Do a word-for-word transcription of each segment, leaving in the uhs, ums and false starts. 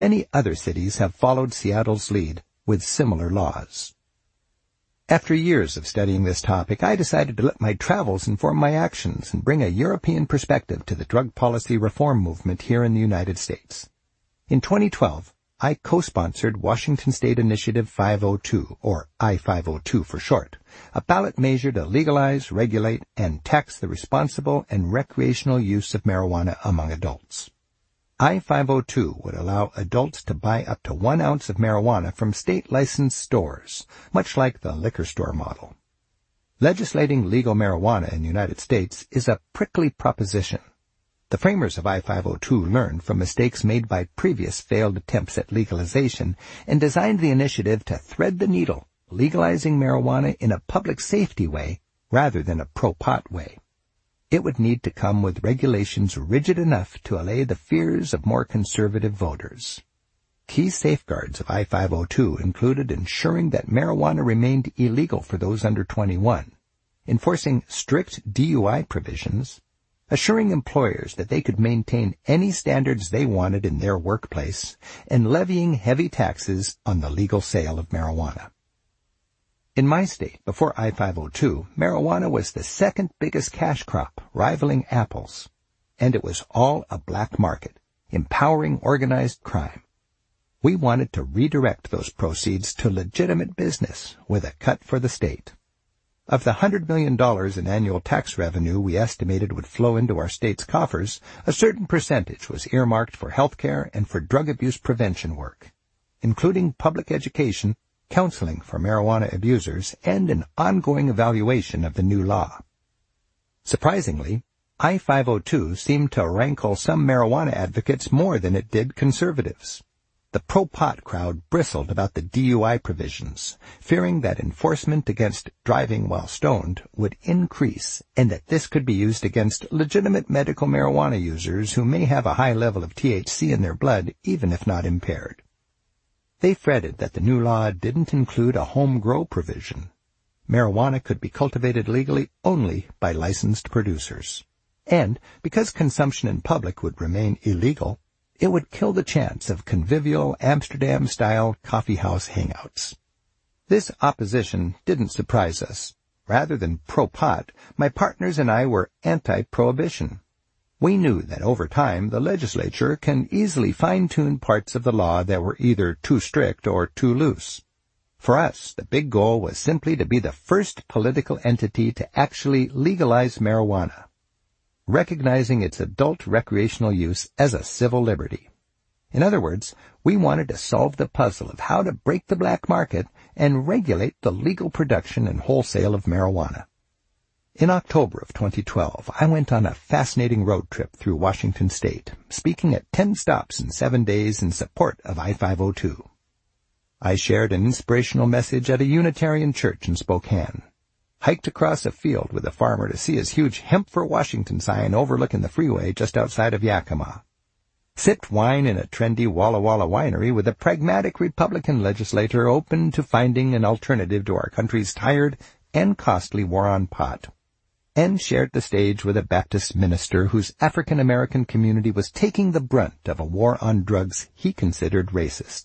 Many other cities have followed Seattle's lead with similar laws. After years of studying this topic, I decided to let my travels inform my actions and bring a European perspective to the drug policy reform movement here in the United States. In twenty twelve, I co-sponsored Washington State Initiative five oh two, or I five oh two for short, a ballot measure to legalize, regulate, and tax the responsible and recreational use of marijuana among adults. I five oh two would allow adults to buy up to one ounce of marijuana from state-licensed stores, much like the liquor store model. Legislating legal marijuana in the United States is a prickly proposition. The framers of I five oh two learned from mistakes made by previous failed attempts at legalization and designed the initiative to thread the needle, legalizing marijuana in a public safety way rather than a pro-pot way. It would need to come with regulations rigid enough to allay the fears of more conservative voters. Key safeguards of I five oh two included ensuring that marijuana remained illegal for those under twenty-one, enforcing strict D U I provisions, assuring employers that they could maintain any standards they wanted in their workplace, and levying heavy taxes on the legal sale of marijuana. In my state, before I five oh two, marijuana was the second biggest cash crop, rivaling apples, and it was all a black market, empowering organized crime. We wanted to redirect those proceeds to legitimate business with a cut for the state. Of the one hundred million dollars in annual tax revenue we estimated would flow into our state's coffers, a certain percentage was earmarked for health care and for drug abuse prevention work, including public education, counseling for marijuana abusers, and an ongoing evaluation of the new law. Surprisingly, I five oh two seemed to rankle some marijuana advocates more than it did conservatives. The pro-pot crowd bristled about the D U I provisions, fearing that enforcement against driving while stoned would increase and that this could be used against legitimate medical marijuana users who may have a high level of T H C in their blood, even if not impaired. They fretted that the new law didn't include a home grow provision. Marijuana could be cultivated legally only by licensed producers. And because consumption in public would remain illegal, it would kill the chance of convivial Amsterdam-style coffeehouse hangouts. This opposition didn't surprise us. Rather than pro-pot, my partners and I were anti-prohibition. We knew that over time the legislature can easily fine-tune parts of the law that were either too strict or too loose. For us, the big goal was simply to be the first political entity to actually legalize marijuana, recognizing its adult recreational use as a civil liberty. In other words, we wanted to solve the puzzle of how to break the black market and regulate the legal production and wholesale of marijuana. In October of twenty twelve, I went on a fascinating road trip through Washington State, speaking at ten stops in seven days in support of I five oh two. I shared an inspirational message at a Unitarian church in Spokane, hiked across a field with a farmer to see his huge Hemp for Washington sign overlooking the freeway just outside of Yakima, sipped wine in a trendy Walla Walla winery with a pragmatic Republican legislator open to finding an alternative to our country's tired and costly war on pot, and shared the stage with a Baptist minister whose African-American community was taking the brunt of a war on drugs he considered racist.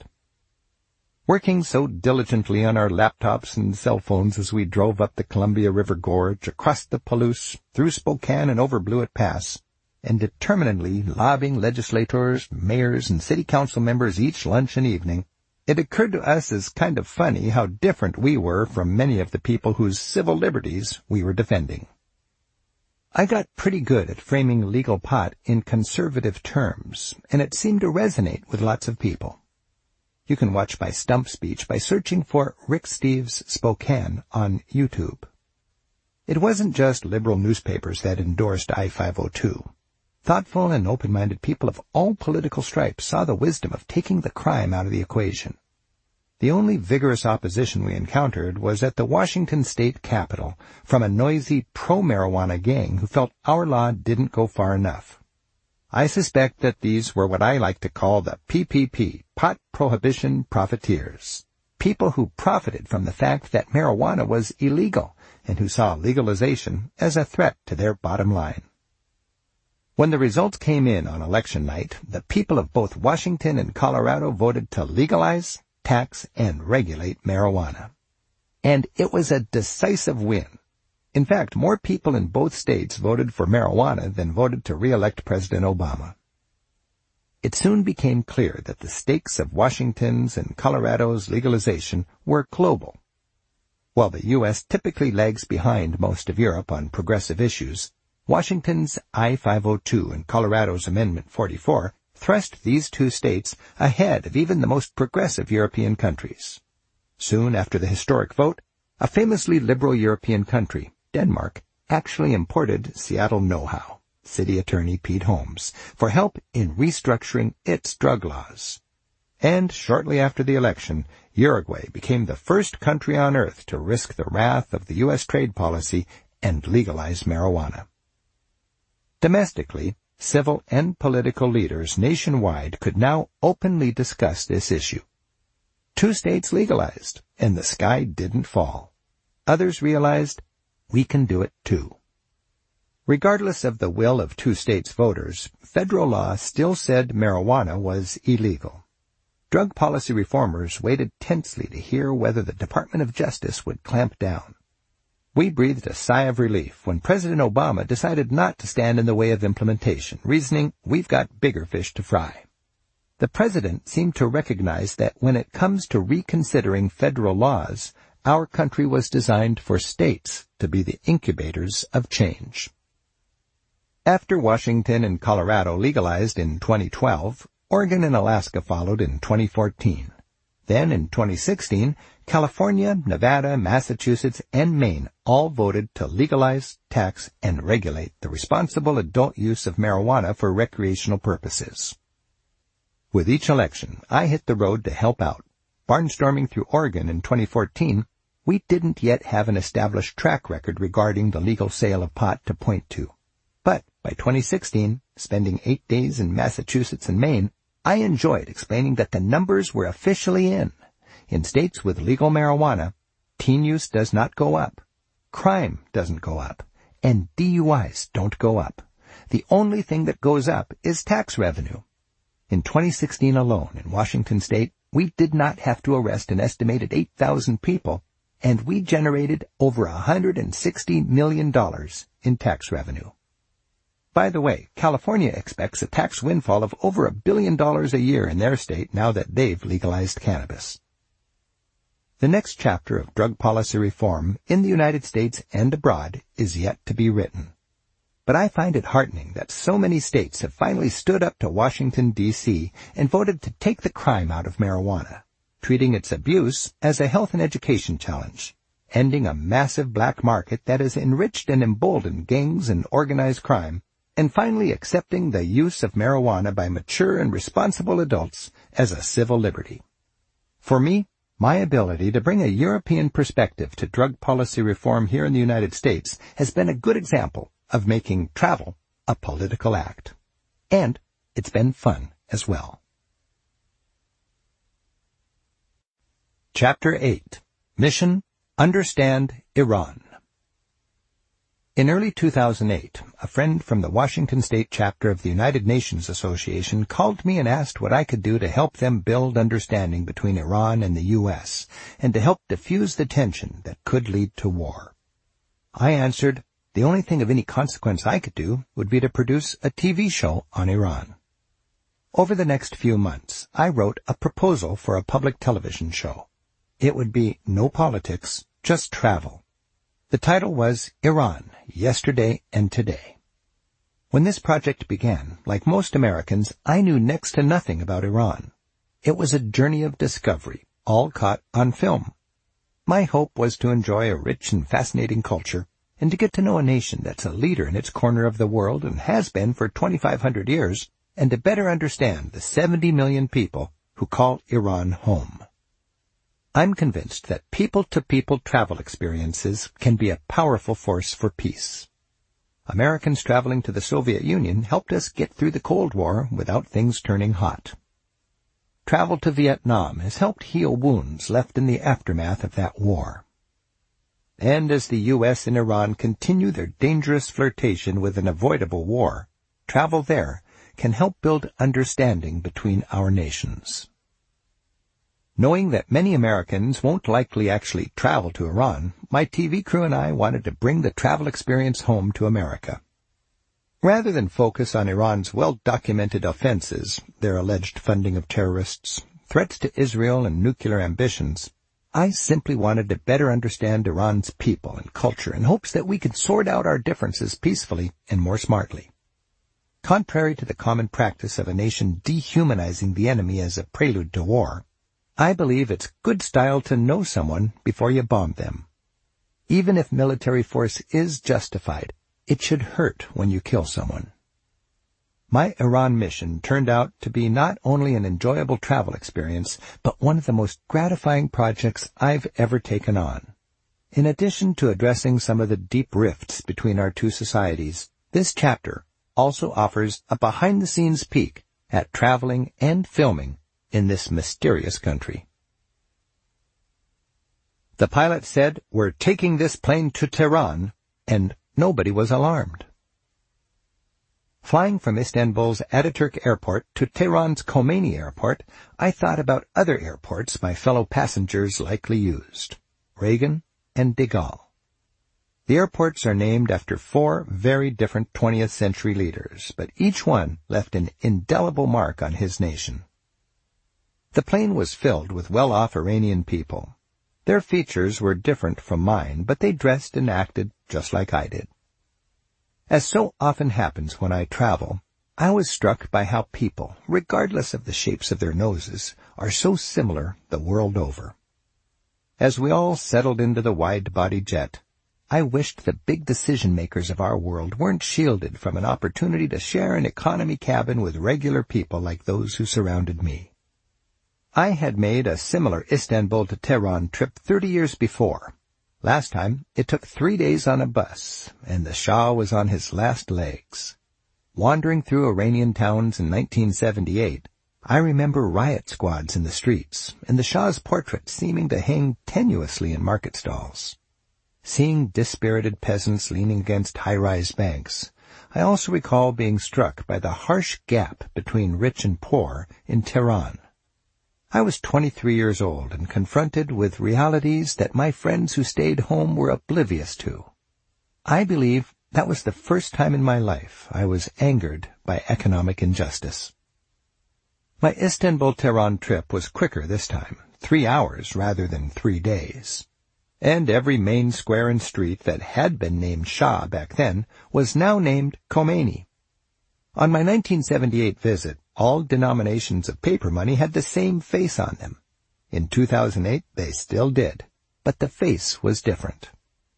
Working so diligently on our laptops and cell phones as we drove up the Columbia River Gorge, across the Palouse, through Spokane and over Blewett Pass, and determinedly lobbying legislators, mayors, and city council members each lunch and evening, it occurred to us as kind of funny how different we were from many of the people whose civil liberties we were defending. I got pretty good at framing legal pot in conservative terms, and it seemed to resonate with lots of people. You can watch my stump speech by searching for Rick Steves Spokane on YouTube. It wasn't just liberal newspapers that endorsed I five oh two. Thoughtful and open-minded people of all political stripes saw the wisdom of taking the crime out of the equation. The only vigorous opposition we encountered was at the Washington State Capitol from a noisy pro-marijuana gang who felt our law didn't go far enough. I suspect that these were what I like to call the P P P, pot prohibition profiteers, people who profited from the fact that marijuana was illegal and who saw legalization as a threat to their bottom line. When the results came in on election night, the people of both Washington and Colorado voted to legalize, tax, and regulate marijuana. And it was a decisive win. In fact, more people in both states voted for marijuana than voted to re-elect President Obama. It soon became clear that the stakes of Washington's and Colorado's legalization were global. While the U S typically lags behind most of Europe on progressive issues, Washington's I five oh two and Colorado's Amendment forty-four thrust these two states ahead of even the most progressive European countries. Soon after the historic vote, a famously liberal European country, Denmark, actually imported Seattle know-how, City Attorney Pete Holmes, for help in restructuring its drug laws. And shortly after the election, Uruguay became the first country on earth to risk the wrath of the U S trade policy and legalize marijuana. Domestically, civil and political leaders nationwide could now openly discuss this issue. Two states legalized, and the sky didn't fall. Others realized, we can do it too. Regardless of the will of two states' voters, federal law still said marijuana was illegal. Drug policy reformers waited tensely to hear whether the Department of Justice would clamp down. We breathed a sigh of relief when President Obama decided not to stand in the way of implementation, reasoning, we've got bigger fish to fry. The president seemed to recognize that when it comes to reconsidering federal laws, our country was designed for states to be the incubators of change. After Washington and Colorado legalized in twenty twelve, Oregon and Alaska followed in twenty fourteen. Then, in twenty sixteen, California, Nevada, Massachusetts, and Maine all voted to legalize, tax, and regulate the responsible adult use of marijuana for recreational purposes. With each election, I hit the road to help out. Barnstorming through Oregon in twenty fourteen, we didn't yet have an established track record regarding the legal sale of pot to point to. But by twenty sixteen, spending eight days in Massachusetts and Maine, I enjoyed explaining that the numbers were officially in. In states with legal marijuana, teen use does not go up, crime doesn't go up, and D U Is don't go up. The only thing that goes up is tax revenue. In twenty sixteen alone in Washington state, we did not have to arrest an estimated eight thousand people, and we generated over one hundred sixty million dollars in tax revenue. By the way, California expects a tax windfall of over a billion dollars a year in their state now that they've legalized cannabis. The next chapter of drug policy reform in the United States and abroad is yet to be written. But I find it heartening that so many states have finally stood up to Washington, D C and voted to take the crime out of marijuana, treating its abuse as a health and education challenge, ending a massive black market that has enriched and emboldened gangs and organized crime, and finally accepting the use of marijuana by mature and responsible adults as a civil liberty. For me, my ability to bring a European perspective to drug policy reform here in the United States has been a good example of making travel a political act. And it's been fun as well. Chapter eight. Mission: Understand Iran. In early two thousand eight, a friend from the Washington State chapter of the United Nations Association called me and asked what I could do to help them build understanding between Iran and the U S and to help diffuse the tension that could lead to war. I answered, the only thing of any consequence I could do would be to produce a T V show on Iran. Over the next few months, I wrote a proposal for a public television show. It would be no politics, just travel. The title was Iran, Yesterday and Today. When this project began, like most Americans, I knew next to nothing about Iran. It was a journey of discovery, all caught on film. My hope was to enjoy a rich and fascinating culture and to get to know a nation that's a leader in its corner of the world and has been for twenty-five hundred years, and to better understand the seventy million people who call Iran home. I'm convinced that people-to-people travel experiences can be a powerful force for peace. Americans traveling to the Soviet Union helped us get through the Cold War without things turning hot. Travel to Vietnam has helped heal wounds left in the aftermath of that war. And as the U S and Iran continue their dangerous flirtation with an avoidable war, travel there can help build understanding between our nations. Knowing that many Americans won't likely actually travel to Iran, my T V crew and I wanted to bring the travel experience home to America. Rather than focus on Iran's well-documented offenses, their alleged funding of terrorists, threats to Israel, and nuclear ambitions, I simply wanted to better understand Iran's people and culture in hopes that we could sort out our differences peacefully and more smartly. Contrary to the common practice of a nation dehumanizing the enemy as a prelude to war, I believe it's good style to know someone before you bomb them. Even if military force is justified, it should hurt when you kill someone. My Iran mission turned out to be not only an enjoyable travel experience, but one of the most gratifying projects I've ever taken on. In addition to addressing some of the deep rifts between our two societies, this chapter also offers a behind-the-scenes peek at traveling and filming in this mysterious country. The pilot said, "We're taking this plane to Tehran," and nobody was alarmed. Flying from Istanbul's Ataturk Airport to Tehran's Khomeini Airport, I thought about other airports my fellow passengers likely used, Reagan and de Gaulle. The airports are named after four very different twentieth century leaders, but each one left an indelible mark on his nation. The plane was filled with well-off Iranian people. Their features were different from mine, but they dressed and acted just like I did. As so often happens when I travel, I was struck by how people, regardless of the shapes of their noses, are so similar the world over. As we all settled into the wide-body jet, I wished the big decision-makers of our world weren't shielded from an opportunity to share an economy cabin with regular people like those who surrounded me. I had made a similar Istanbul to Tehran trip thirty years before. Last time, it took three days on a bus, and the Shah was on his last legs. Wandering through Iranian towns in nineteen seventy-eight, I remember riot squads in the streets, and the Shah's portrait seeming to hang tenuously in market stalls. Seeing dispirited peasants leaning against high-rise banks, I also recall being struck by the harsh gap between rich and poor in Tehran. I was twenty-three years old and confronted with realities that my friends who stayed home were oblivious to. I believe that was the first time in my life I was angered by economic injustice. My Istanbul-Tehran trip was quicker this time, three hours rather than three days. And every main square and street that had been named Shah back then was now named Khomeini. On my nineteen seventy-eight visit, all denominations of paper money had the same face on them. In two thousand eight, they still did, but the face was different.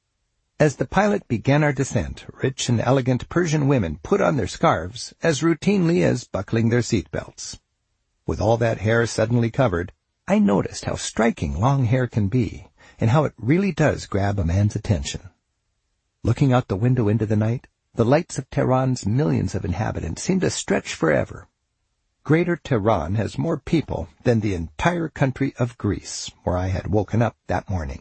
As the pilot began our descent, rich and elegant Persian women put on their scarves as routinely as buckling their seatbelts. With all that hair suddenly covered, I noticed how striking long hair can be, and how it really does grab a man's attention. Looking out the window into the night, the lights of Tehran's millions of inhabitants seemed to stretch forever. Greater Tehran has more people than the entire country of Greece, where I had woken up that morning.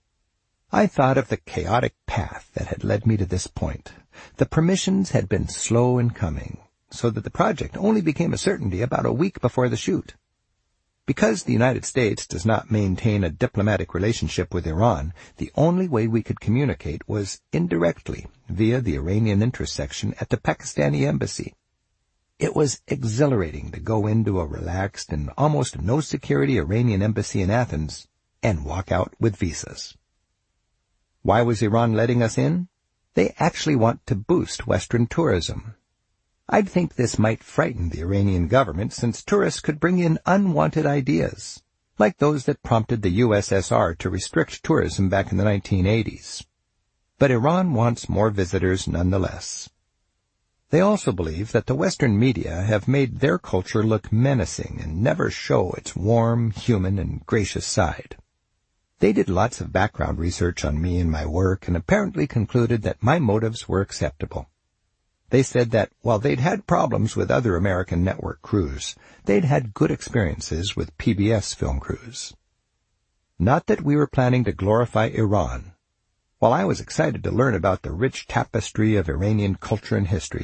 I thought of the chaotic path that had led me to this point. The permissions had been slow in coming, so that the project only became a certainty about a week before the shoot. Because the United States does not maintain a diplomatic relationship with Iran, the only way we could communicate was indirectly via the Iranian interest section at the Pakistani embassy. It was exhilarating to go into a relaxed and almost no-security Iranian embassy in Athens and walk out with visas. Why was Iran letting us in? They actually want to boost Western tourism. I'd think this might frighten the Iranian government, since tourists could bring in unwanted ideas, like those that prompted the U S S R to restrict tourism back in the nineteen eighties. But Iran wants more visitors nonetheless. They also believe that the Western media have made their culture look menacing and never show its warm, human, and gracious side. They did lots of background research on me and my work and apparently concluded that my motives were acceptable. They said that while they'd had problems with other American network crews, they'd had good experiences with P B S film crews. Not that we were planning to glorify Iran. While I was excited to learn about the rich tapestry of Iranian culture and history,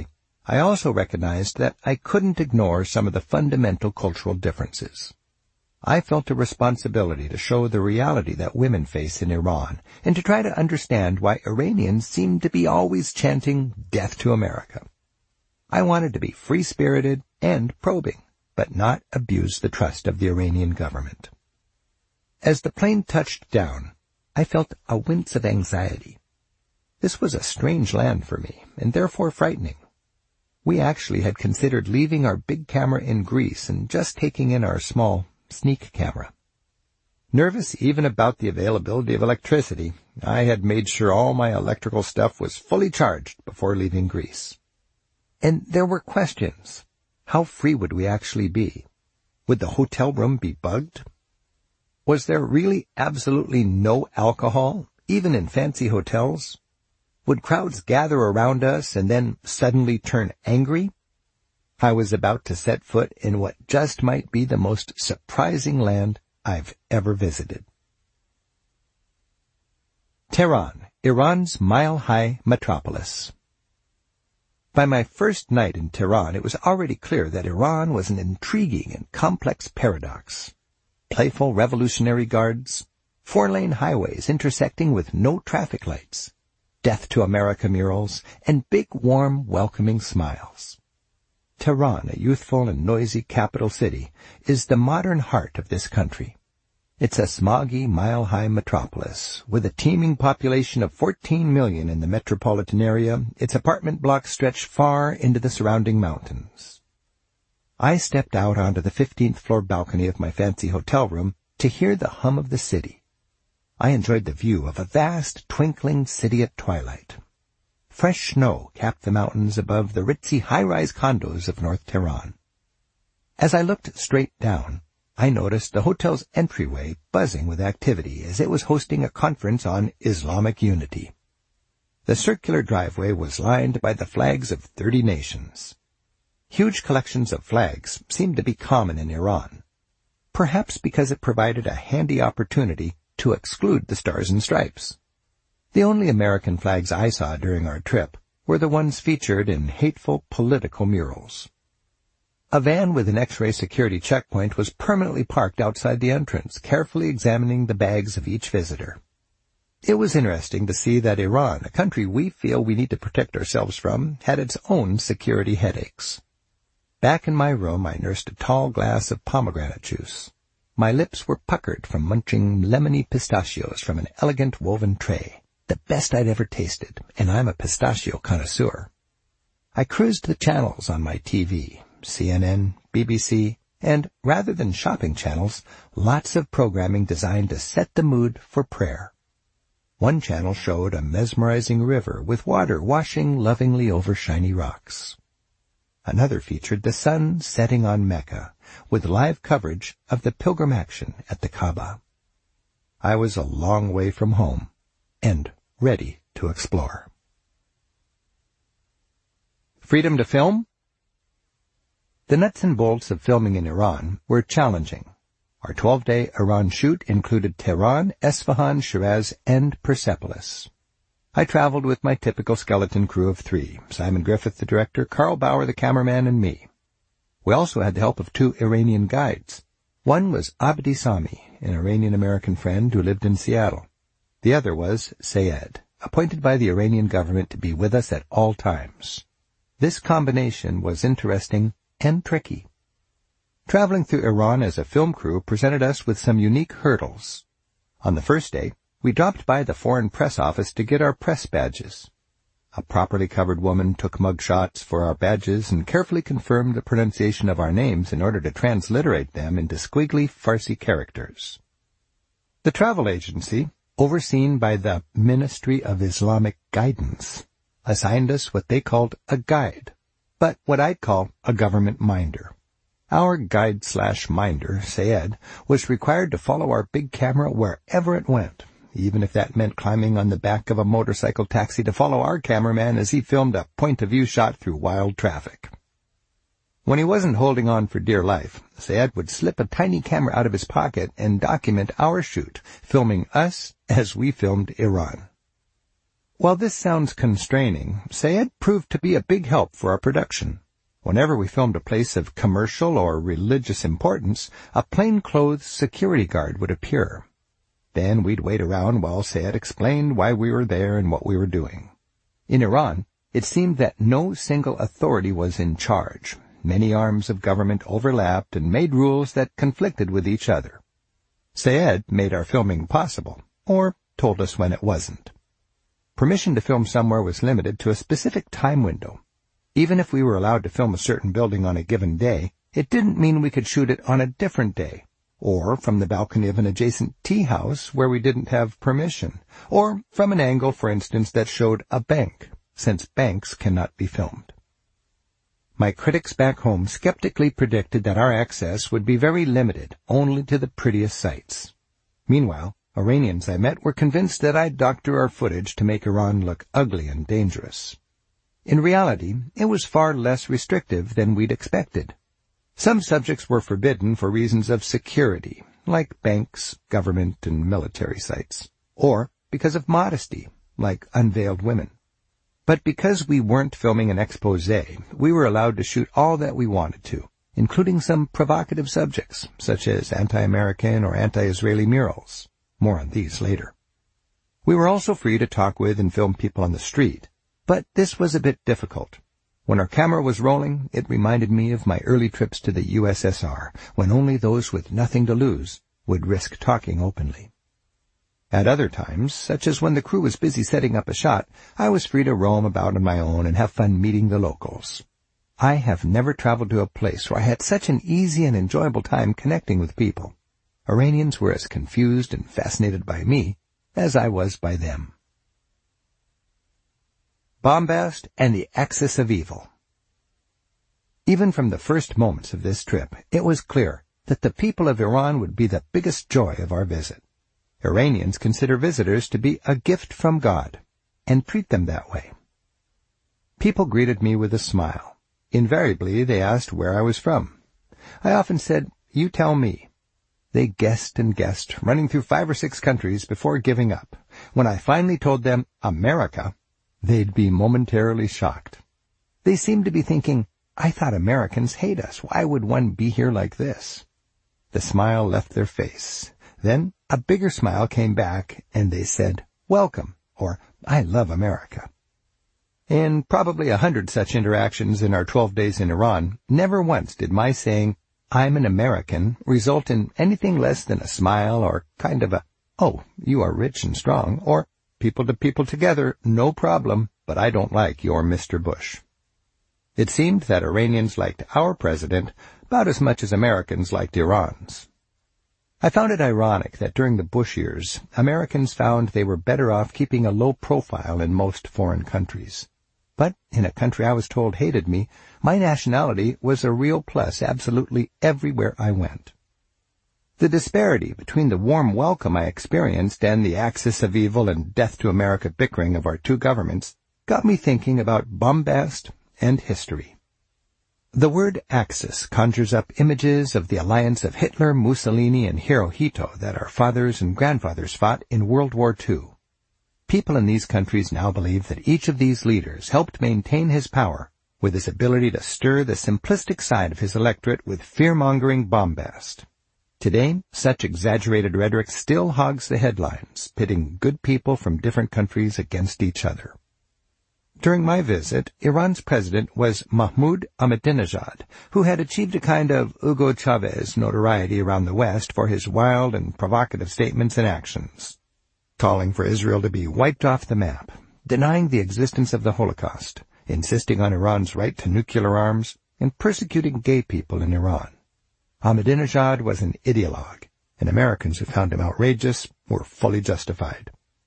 I also recognized that I couldn't ignore some of the fundamental cultural differences. I felt a responsibility to show the reality that women face in Iran and to try to understand why Iranians seem to be always chanting death to America. I wanted to be free-spirited and probing, but not abuse the trust of the Iranian government. As the plane touched down, I felt a wince of anxiety. This was a strange land for me, and therefore frightening. We actually had considered leaving our big camera in Greece and just taking in our small sneak camera. Nervous even about the availability of electricity, I had made sure all my electrical stuff was fully charged before leaving Greece. And there were questions. How free would we actually be? Would the hotel room be bugged? Was there really absolutely no alcohol, even in fancy hotels? Would crowds gather around us and then suddenly turn angry? I was about to set foot in what just might be the most surprising land I've ever visited. Tehran, Iran's mile-high metropolis. By my first night in Tehran, it was already clear that Iran was an intriguing and complex paradox. Playful revolutionary guards, four-lane highways intersecting with no traffic lights, death to America murals, and big, warm, welcoming smiles. Tehran, a youthful and noisy capital city, is the modern heart of this country. It's a smoggy, mile-high metropolis. With a teeming population of fourteen million in the metropolitan area, its apartment blocks stretch far into the surrounding mountains. I stepped out onto the fifteenth floor balcony of my fancy hotel room to hear the hum of the city. I enjoyed the view of a vast, twinkling city at twilight. Fresh snow capped the mountains above the ritzy high-rise condos of North Tehran. As I looked straight down, I noticed the hotel's entryway buzzing with activity as it was hosting a conference on Islamic unity. The circular driveway was lined by the flags of thirty nations. Huge collections of flags seemed to be common in Iran, perhaps because it provided a handy opportunity to exclude the stars and stripes. The only American flags I saw during our trip were the ones featured in hateful political murals. A van with an X-ray security checkpoint was permanently parked outside the entrance, carefully examining the bags of each visitor. It was interesting to see that Iran, a country we feel we need to protect ourselves from, had its own security headaches. Back in my room, I nursed a tall glass of pomegranate juice. My lips were puckered from munching lemony pistachios from an elegant woven tray, the best I'd ever tasted, and I'm a pistachio connoisseur. I cruised the channels on my T V, C N N, B B C, and rather than shopping channels, lots of programming designed to set the mood for prayer. One channel showed a mesmerizing river with water washing lovingly over shiny rocks. Another featured the sun setting on Mecca, with live coverage of the pilgrim action at the Kaaba. I was a long way from home, and ready to explore. Freedom to film? The nuts and bolts of filming in Iran were challenging. Our twelve-day Iran shoot included Tehran, Esfahan, Shiraz, and Persepolis. I traveled with my typical skeleton crew of three, Simon Griffith, the director, Carl Bauer, the cameraman, and me. We also had the help of two Iranian guides. One was Abdi Sami, an Iranian-American friend who lived in Seattle. The other was Sayed, appointed by the Iranian government to be with us at all times. This combination was interesting and tricky. Traveling through Iran as a film crew presented us with some unique hurdles. On the first day, we dropped by the Foreign Press Office to get our press badges. A properly covered woman took mug shots for our badges and carefully confirmed the pronunciation of our names in order to transliterate them into squiggly Farsi characters. The travel agency, overseen by the Ministry of Islamic Guidance, assigned us what they called a guide, but what I'd call a government minder. Our guide-slash-minder, Sayed, was required to follow our big camera wherever it went, even if that meant climbing on the back of a motorcycle taxi to follow our cameraman as he filmed a point-of-view shot through wild traffic. When he wasn't holding on for dear life, Sayed would slip a tiny camera out of his pocket and document our shoot, filming us as we filmed Iran. While this sounds constraining, Sayed proved to be a big help for our production. Whenever we filmed a place of commercial or religious importance, a plainclothes security guard would appear. Then we'd wait around while Sayed explained why we were there and what we were doing. In Iran, it seemed that no single authority was in charge. Many arms of government overlapped and made rules that conflicted with each other. Sayed made our filming possible, or told us when it wasn't. Permission to film somewhere was limited to a specific time window. Even if we were allowed to film a certain building on a given day, it didn't mean we could shoot it on a different day, or from the balcony of an adjacent tea house where we didn't have permission, or from an angle, for instance, that showed a bank, since banks cannot be filmed. My critics back home skeptically predicted that our access would be very limited, only to the prettiest sights. Meanwhile, Iranians I met were convinced that I'd doctor our footage to make Iran look ugly and dangerous. In reality, it was far less restrictive than we'd expected. Some subjects were forbidden for reasons of security, like banks, government, and military sites, or because of modesty, like unveiled women. But because we weren't filming an expose, we were allowed to shoot all that we wanted to, including some provocative subjects, such as anti-American or anti-Israeli murals. More on these later. We were also free to talk with and film people on the street, but this was a bit difficult. When our camera was rolling, it reminded me of my early trips to the U S S R, when only those with nothing to lose would risk talking openly. At other times, such as when the crew was busy setting up a shot, I was free to roam about on my own and have fun meeting the locals. I have never traveled to a place where I had such an easy and enjoyable time connecting with people. Iranians were as confused and fascinated by me as I was by them. Bombast and the Axis of Evil. Even from the first moments of this trip, it was clear that the people of Iran would be the biggest joy of our visit. Iranians consider visitors to be a gift from God, and treat them that way. People greeted me with a smile. Invariably, they asked where I was from. I often said, "You tell me." They guessed and guessed, running through five or six countries before giving up. When I finally told them America, they'd be momentarily shocked. They seemed to be thinking, "I thought Americans hate us. Why would one be here like this?" The smile left their face. Then a bigger smile came back, and they said, "Welcome," or "I love America." In probably a hundred such interactions in our twelve days in Iran, never once did my saying, "I'm an American," result in anything less than a smile or kind of a, "Oh, you are rich and strong," or "People to people together, no problem, but I don't like your Mister Bush." It seemed that Iranians liked our president about as much as Americans liked Iran's. I found it ironic that during the Bush years, Americans found they were better off keeping a low profile in most foreign countries. But in a country I was told hated me, my nationality was a real plus absolutely everywhere I went. The disparity between the warm welcome I experienced and the Axis of Evil and death to America bickering of our two governments got me thinking about bombast and history. The word Axis conjures up images of the alliance of Hitler, Mussolini, and Hirohito that our fathers and grandfathers fought in World War Two. People in these countries now believe that each of these leaders helped maintain his power with his ability to stir the simplistic side of his electorate with fear-mongering bombast. Today, such exaggerated rhetoric still hogs the headlines, pitting good people from different countries against each other. During my visit, Iran's president was Mahmoud Ahmadinejad, who had achieved a kind of Hugo Chavez notoriety around the West for his wild and provocative statements and actions, calling for Israel to be wiped off the map, denying the existence of the Holocaust, insisting on Iran's right to nuclear arms, and persecuting gay people in Iran. Ahmadinejad was an ideologue, and Americans who found him outrageous were fully justified.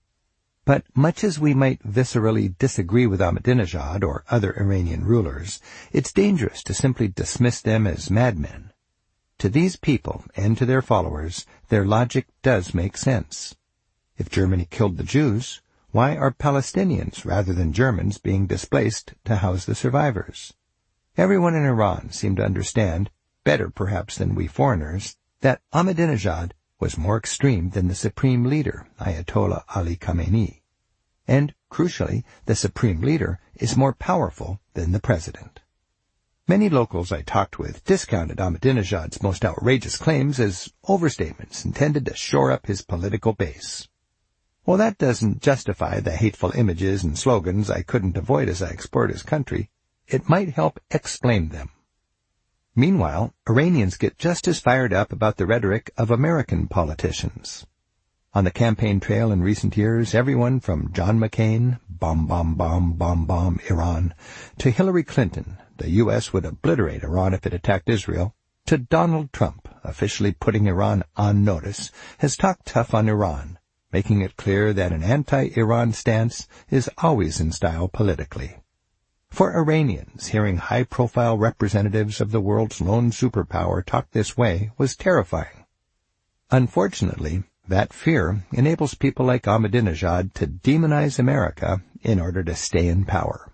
But much as we might viscerally disagree with Ahmadinejad or other Iranian rulers, it's dangerous to simply dismiss them as madmen. To these people and to their followers, their logic does make sense. If Germany killed the Jews, why are Palestinians rather than Germans being displaced to house the survivors? Everyone in Iran seemed to understand, better perhaps than we foreigners, that Ahmadinejad was more extreme than the supreme leader, Ayatollah Ali Khamenei. And crucially, the supreme leader is more powerful than the president. Many locals I talked with discounted Ahmadinejad's most outrageous claims as overstatements intended to shore up his political base. While that doesn't justify the hateful images and slogans I couldn't avoid as I explored his country, it might help explain them. Meanwhile, Iranians get just as fired up about the rhetoric of American politicians. On the campaign trail in recent years, everyone from John McCain, bomb, bomb, bomb, bomb, bomb, Iran, to Hillary Clinton, the U S would obliterate Iran if it attacked Israel, to Donald Trump, officially putting Iran on notice, has talked tough on Iran, making it clear that an anti-Iran stance is always in style politically. For Iranians, hearing high-profile representatives of the world's lone superpower talk this way was terrifying. Unfortunately, that fear enables people like Ahmadinejad to demonize America in order to stay in power.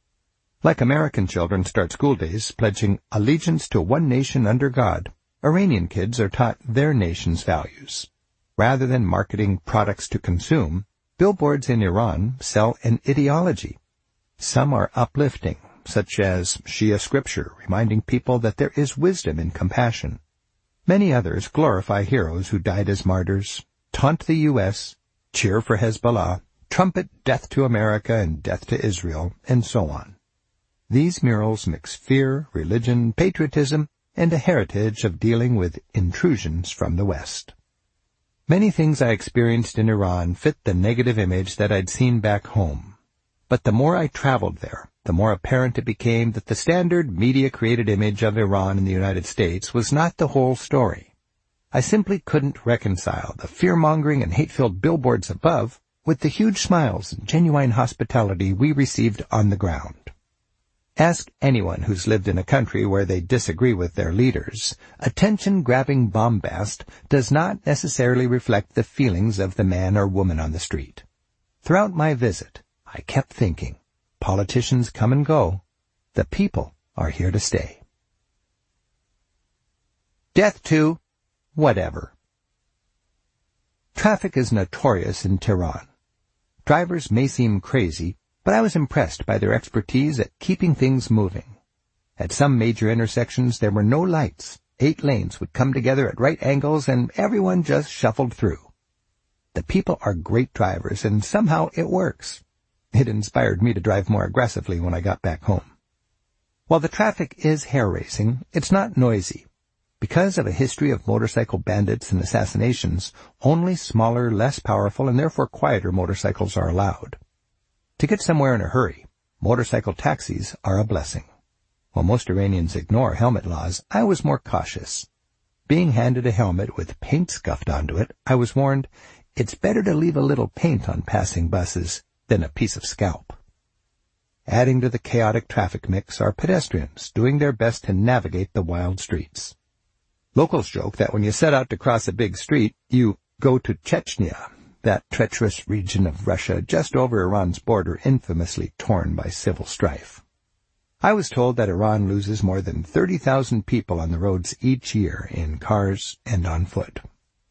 Like American children start school days pledging allegiance to one nation under God, Iranian kids are taught their nation's values. Rather than marketing products to consume, billboards in Iran sell an ideology. Some are uplifting, such as Shia scripture, reminding people that there is wisdom in compassion. Many others glorify heroes who died as martyrs, taunt the U S, cheer for Hezbollah, trumpet death to America and death to Israel, and so on. These murals mix fear, religion, patriotism, and a heritage of dealing with intrusions from the West. Many things I experienced in Iran fit the negative image that I'd seen back home. But the more I traveled there, the more apparent it became that the standard media-created image of Iran in the United States was not the whole story. I simply couldn't reconcile the fear-mongering and hate-filled billboards above with the huge smiles and genuine hospitality we received on the ground. Ask anyone who's lived in a country where they disagree with their leaders. Attention-grabbing bombast does not necessarily reflect the feelings of the man or woman on the street. Throughout my visit, I kept thinking, politicians come and go. The people are here to stay. Death to whatever. Traffic is notorious in Tehran. Drivers may seem crazy, but I was impressed by their expertise at keeping things moving. At some major intersections, there were no lights. Eight lanes would come together at right angles, and everyone just shuffled through. The people are great drivers, and somehow it works. It inspired me to drive more aggressively when I got back home. While the traffic is hair-raising, it's not noisy. Because of a history of motorcycle bandits and assassinations, only smaller, less powerful, and therefore quieter motorcycles are allowed. To get somewhere in a hurry, motorcycle taxis are a blessing. While most Iranians ignore helmet laws, I was more cautious. Being handed a helmet with paint scuffed onto it, I was warned, it's better to leave a little paint on passing buses than a piece of scalp. Adding to the chaotic traffic mix are pedestrians doing their best to navigate the wild streets. Locals joke that when you set out to cross a big street, you go to Chechnya, that treacherous region of Russia just over Iran's border infamously torn by civil strife. I was told that Iran loses more than thirty thousand people on the roads each year in cars and on foot.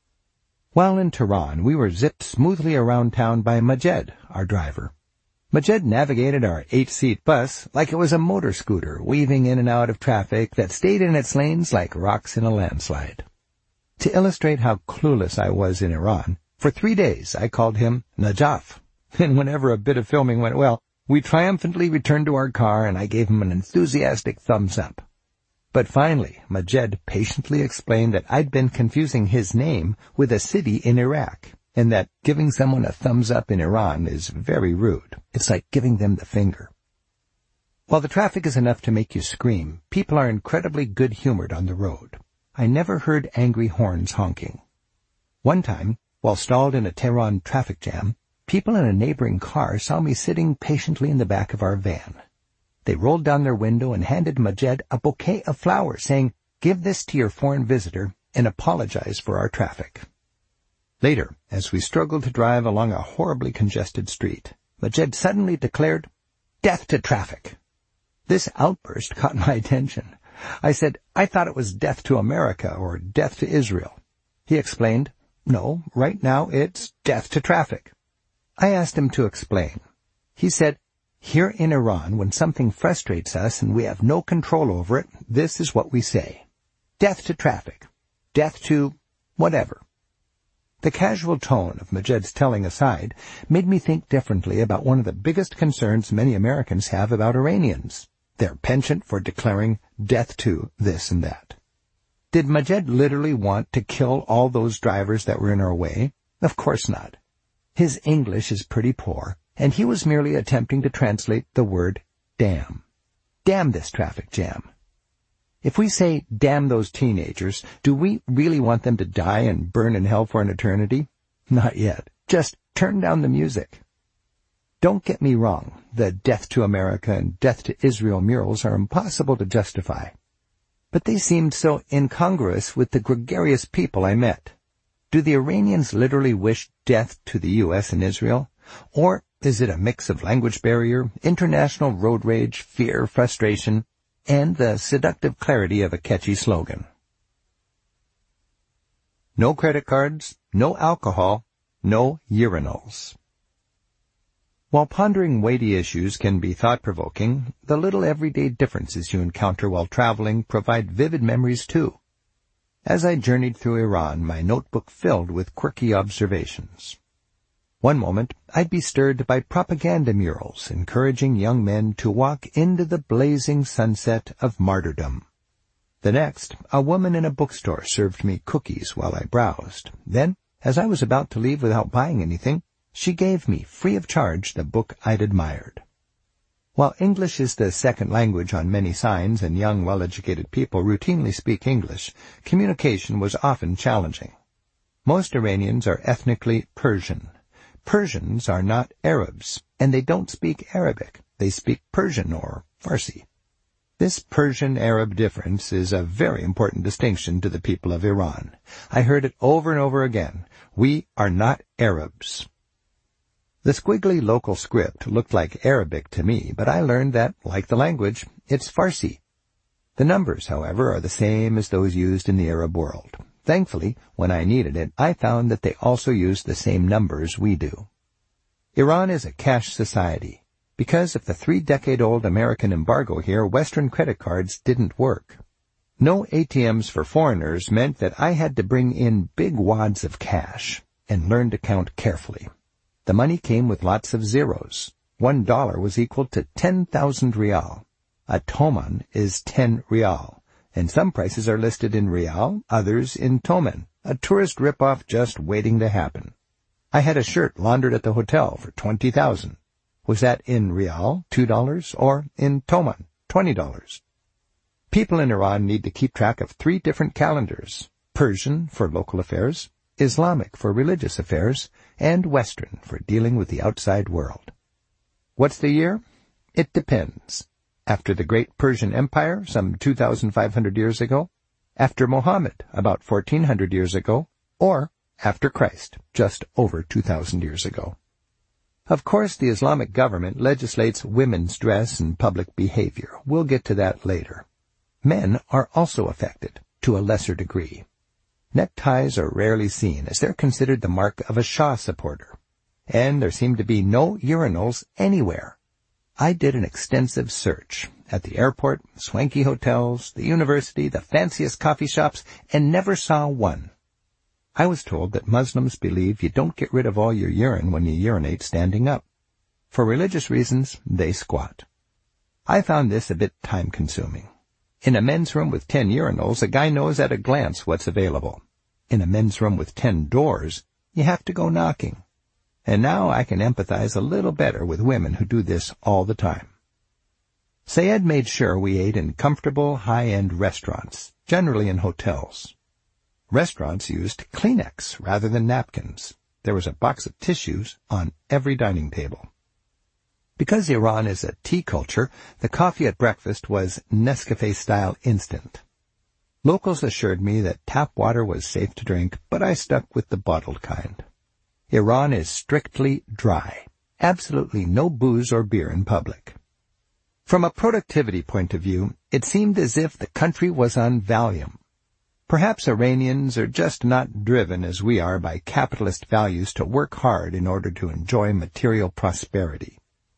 While in Tehran, we were zipped smoothly around town by Majed, our driver. Majed navigated our eight-seat bus like it was a motor scooter, weaving in and out of traffic that stayed in its lanes like rocks in a landslide. To illustrate how clueless I was in Iran, for three days I called him Najaf, and whenever a bit of filming went well, we triumphantly returned to our car and I gave him an enthusiastic thumbs up. But finally, Majed patiently explained that I'd been confusing his name with a city in Iraq, and that giving someone a thumbs up in Iran is very rude. It's like giving them the finger. While the traffic is enough to make you scream, people are incredibly good-humored on the road. I never heard angry horns honking. One time, while stalled in a Tehran traffic jam, people in a neighboring car saw me sitting patiently in the back of our van. They rolled down their window and handed Majed a bouquet of flowers, saying, "Give this to your foreign visitor and apologize for our traffic." Later, as we struggled to drive along a horribly congested street, Majed suddenly declared, "Death to traffic." This outburst caught my attention. I said, I thought it was death to America or death to Israel. He explained, no, right now it's death to traffic. I asked him to explain. He said, "Here in Iran, when something frustrates us and we have no control over it, this is what we say. Death to traffic. Death to whatever." The casual tone of Majed's telling aside made me think differently about one of the biggest concerns many Americans have about Iranians, their penchant for declaring death to this and that. Did Majed literally want to kill all those drivers that were in our way? Of course not. His English is pretty poor, and he was merely attempting to translate the word damn. Damn this traffic jam. If we say, damn those teenagers, do we really want them to die and burn in hell for an eternity? Not yet. Just turn down the music. Don't get me wrong. The Death to America and Death to Israel murals are impossible to justify. But they seemed so incongruous with the gregarious people I met. Do the Iranians literally wish death to the U S and Israel? Or is it a mix of language barrier, international road rage, fear, frustration, and the seductive clarity of a catchy slogan? No credit cards, no alcohol, no urinals. While pondering weighty issues can be thought-provoking, the little everyday differences you encounter while traveling provide vivid memories too. As I journeyed through Iran, my notebook filled with quirky observations. One moment, I'd be stirred by propaganda murals encouraging young men to walk into the blazing sunset of martyrdom. The next, a woman in a bookstore served me cookies while I browsed. Then, as I was about to leave without buying anything, she gave me, free of charge, the book I'd admired. While English is the second language on many signs and young, well-educated people routinely speak English, communication was often challenging. Most Iranians are ethnically Persian. Persians are not Arabs, and they don't speak Arabic. They speak Persian or Farsi. This Persian-Arab difference is a very important distinction to the people of Iran. I heard it over and over again. We are not Arabs. The squiggly local script looked like Arabic to me, but I learned that, like the language, it's Farsi. The numbers, however, are the same as those used in the Arab world. Thankfully, when I needed it, I found that they also use the same numbers we do. Iran is a cash society. Because of the three-decade-old American embargo here, Western credit cards didn't work. No A T Ms for foreigners meant that I had to bring in big wads of cash and learn to count carefully. The money came with lots of zeros. One dollar was equal to ten thousand rial. A toman is ten rial, and some prices are listed in rial, others in toman, a tourist rip-off just waiting to happen. I had a shirt laundered at the hotel for twenty thousand. Was that in rial, two dollars, or in toman, twenty dollars? People in Iran need to keep track of three different calendars: Persian for local affairs, Islamic for religious affairs, and Western for dealing with the outside world. What's the year? It depends. After the great Persian Empire, some two thousand five hundred years ago, after Muhammad, about fourteen hundred years ago, or after Christ, just over two thousand years ago. Of course, the Islamic government legislates women's dress and public behavior. We'll get to that later. Men are also affected, to a lesser degree. Neckties are rarely seen, as they're considered the mark of a Shah supporter. And there seem to be no urinals anywhere. I did an extensive search at the airport, swanky hotels, the university, the fanciest coffee shops, and never saw one. I was told that Muslims believe you don't get rid of all your urine when you urinate standing up. For religious reasons, they squat. I found this a bit time-consuming. In a men's room with ten urinals, a guy knows at a glance what's available. In a men's room with ten doors, you have to go knocking. And now I can empathize a little better with women who do this all the time. Sayed made sure we ate in comfortable, high-end restaurants, generally in hotels. Restaurants used Kleenex rather than napkins. There was a box of tissues on every dining table. Because Iran is a tea culture, the coffee at breakfast was Nescafe-style instant. Locals assured me that tap water was safe to drink, but I stuck with the bottled kind. Iran is strictly dry. Absolutely no booze or beer in public. From a productivity point of view, it seemed as if the country was on Valium. Perhaps Iranians are just not driven as we are by capitalist values to work hard in order to enjoy material prosperity.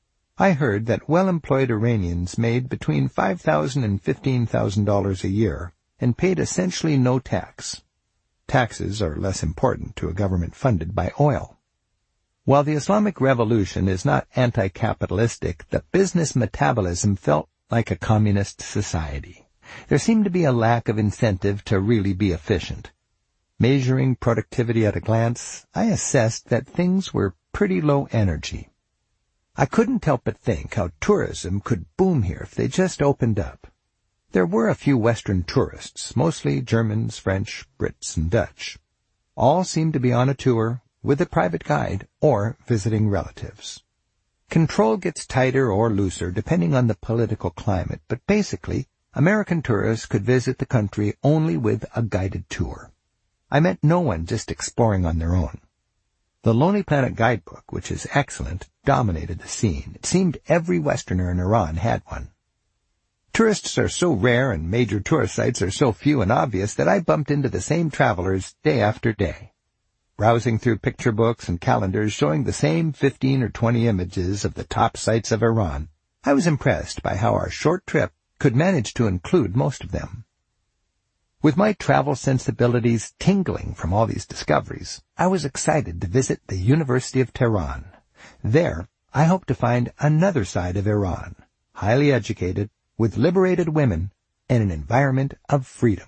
I heard that well-employed Iranians made between five thousand dollars and fifteen thousand dollars a year and paid essentially no tax. Taxes are less important to a government funded by oil. While the Islamic Revolution is not anti-capitalistic, the business metabolism felt like a communist society. There seemed to be a lack of incentive to really be efficient. Measuring productivity at a glance, I assessed that things were pretty low energy. I couldn't help but think how tourism could boom here if they just opened up. There were a few Western tourists, mostly Germans, French, Brits, and Dutch. All seemed to be on a tour, with a private guide, or visiting relatives. Control gets tighter or looser depending on the political climate, but basically, American tourists could visit the country only with a guided tour. I met no one just exploring on their own. The Lonely Planet guidebook, which is excellent, dominated the scene. It seemed every Westerner in Iran had one. Tourists are so rare and major tourist sites are so few and obvious that I bumped into the same travelers day after day. Browsing through picture books and calendars showing the same fifteen or twenty images of the top sites of Iran, I was impressed by how our short trip could manage to include most of them. With my travel sensibilities tingling from all these discoveries, I was excited to visit the University of Tehran. There, I hoped to find another side of Iran, highly educated, with liberated women, and an environment of freedom.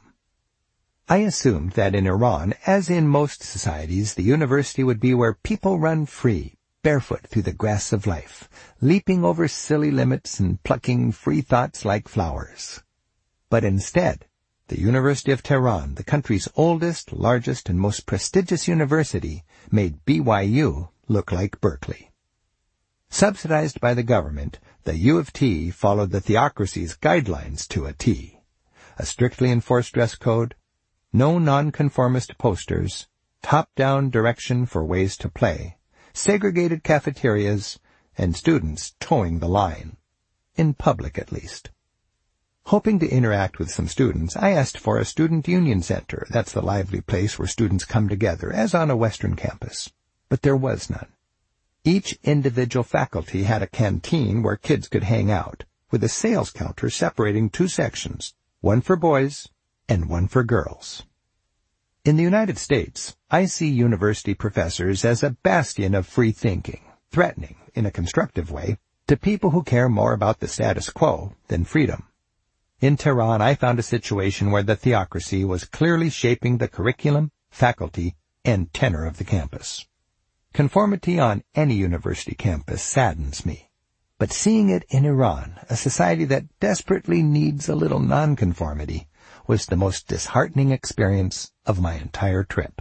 I assumed that in Iran, as in most societies, the university would be where people run free, barefoot through the grass of life, leaping over silly limits and plucking free thoughts like flowers. But instead, the University of Tehran, the country's oldest, largest, and most prestigious university, made B Y U look like Berkeley. Subsidized by the government, the U of T followed the theocracy's guidelines to a T. A strictly enforced dress code, no nonconformist posters, top-down direction for ways to play, segregated cafeterias, and students towing the line. In public, at least. Hoping to interact with some students, I asked for a student union center. That's the lively place where students come together, as on a Western campus. But there was none. Each individual faculty had a canteen where kids could hang out, with a sales counter separating two sections, one for boys and one for girls. In the United States, I see university professors as a bastion of free thinking, threatening, in a constructive way, to people who care more about the status quo than freedom. In Tehran, I found a situation where the theocracy was clearly shaping the curriculum, faculty, and tenor of the campus. Conformity on any university campus saddens me. But seeing it in Iran, a society that desperately needs a little nonconformity, was the most disheartening experience of my entire trip.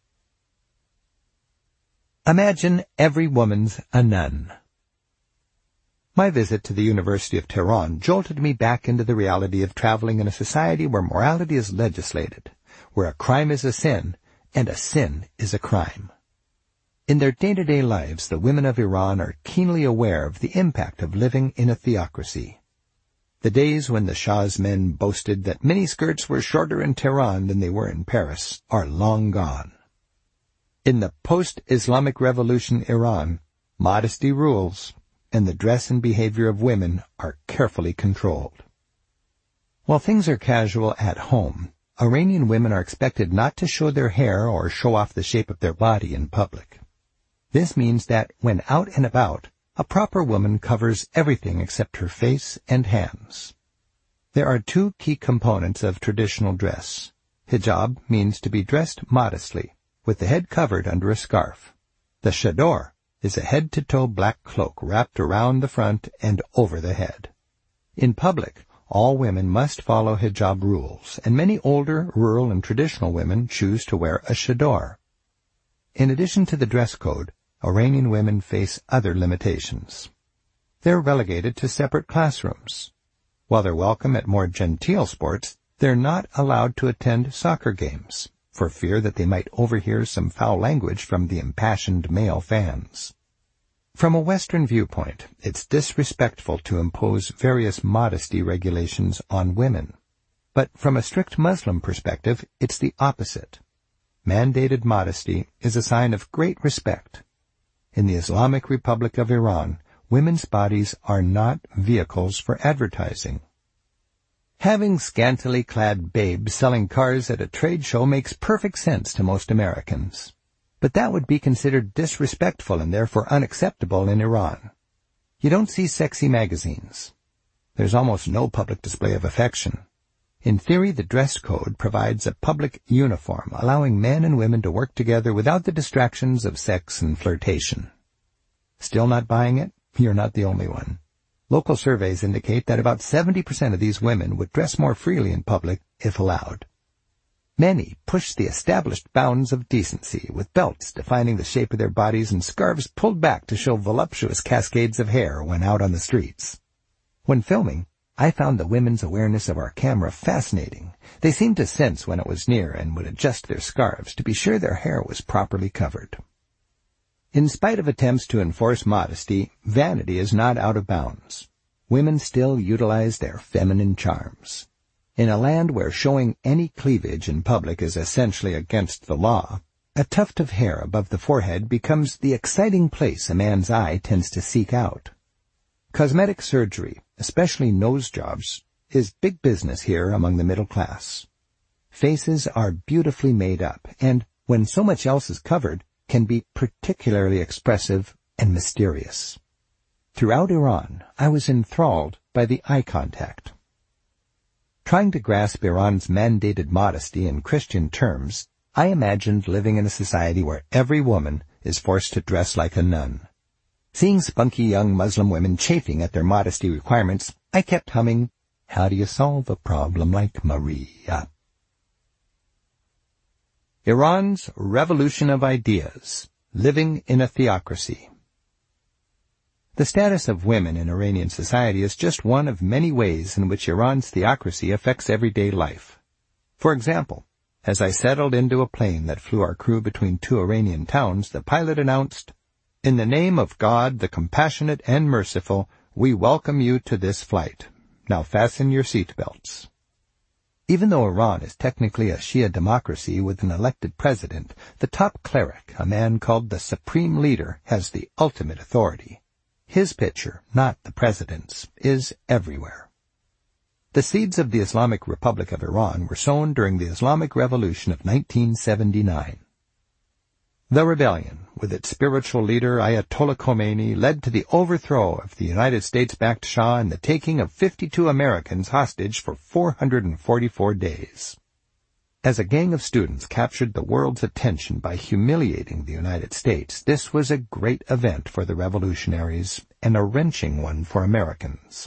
Imagine every woman's a nun. My visit to the University of Tehran jolted me back into the reality of traveling in a society where morality is legislated, where a crime is a sin, and a sin is a crime. In their day-to-day lives, the women of Iran are keenly aware of the impact of living in a theocracy. The days when the Shah's men boasted that miniskirts were shorter in Tehran than they were in Paris are long gone. In the post-Islamic Revolution Iran, modesty rules, and the dress and behavior of women are carefully controlled. While things are casual at home, Iranian women are expected not to show their hair or show off the shape of their body in public. This means that when out and about, a proper woman covers everything except her face and hands. There are two key components of traditional dress. Hijab means to be dressed modestly, with the head covered under a scarf. The chador is a head-to-toe black cloak wrapped around the front and over the head. In public, all women must follow hijab rules, and many older, rural, and traditional women choose to wear a chador. In addition to the dress code, Iranian women face other limitations. They're relegated to separate classrooms. While they're welcome at more genteel sports, they're not allowed to attend soccer games, for fear that they might overhear some foul language from the impassioned male fans. From a Western viewpoint, it's disrespectful to impose various modesty regulations on women. But from a strict Muslim perspective, it's the opposite. Mandated modesty is a sign of great respect. In the Islamic Republic of Iran, women's bodies are not vehicles for advertising. Having scantily clad babes selling cars at a trade show makes perfect sense to most Americans. But that would be considered disrespectful and therefore unacceptable in Iran. You don't see sexy magazines. There's almost no public display of affection. In theory, the dress code provides a public uniform, allowing men and women to work together without the distractions of sex and flirtation. Still not buying it? You're not the only one. Local surveys indicate that about seventy percent of these women would dress more freely in public if allowed. Many push the established bounds of decency, with belts defining the shape of their bodies and scarves pulled back to show voluptuous cascades of hair when out on the streets. When filming, I found the women's awareness of our camera fascinating. They seemed to sense when it was near and would adjust their scarves to be sure their hair was properly covered. In spite of attempts to enforce modesty, vanity is not out of bounds. Women still utilize their feminine charms. In a land where showing any cleavage in public is essentially against the law, a tuft of hair above the forehead becomes the exciting place a man's eye tends to seek out. Cosmetic surgery, especially nose jobs, is big business here among the middle class. Faces are beautifully made up, and when so much else is covered, can be particularly expressive and mysterious. Throughout Iran, I was enthralled by the eye contact. Trying to grasp Iran's mandated modesty in Christian terms, I imagined living in a society where every woman is forced to dress like a nun. Seeing spunky young Muslim women chafing at their modesty requirements, I kept humming, "How do you solve a problem like Maria?" Iran's Revolution of Ideas, Living in a Theocracy. The status of women in Iranian society is just one of many ways in which Iran's theocracy affects everyday life. For example, as I settled into a plane that flew our crew between two Iranian towns, the pilot announced, "In the name of God, the compassionate and merciful, we welcome you to this flight. Now fasten your seatbelts." Even though Iran is technically a Shia democracy with an elected president, the top cleric, a man called the Supreme Leader, has the ultimate authority. His picture, not the president's, is everywhere. The seeds of the Islamic Republic of Iran were sown during the Islamic Revolution of nineteen seventy-nine. The rebellion, with its spiritual leader Ayatollah Khomeini, led to the overthrow of the United States-backed Shah and the taking of fifty-two Americans hostage for four hundred forty-four days. As a gang of students captured the world's attention by humiliating the United States, this was a great event for the revolutionaries and a wrenching one for Americans.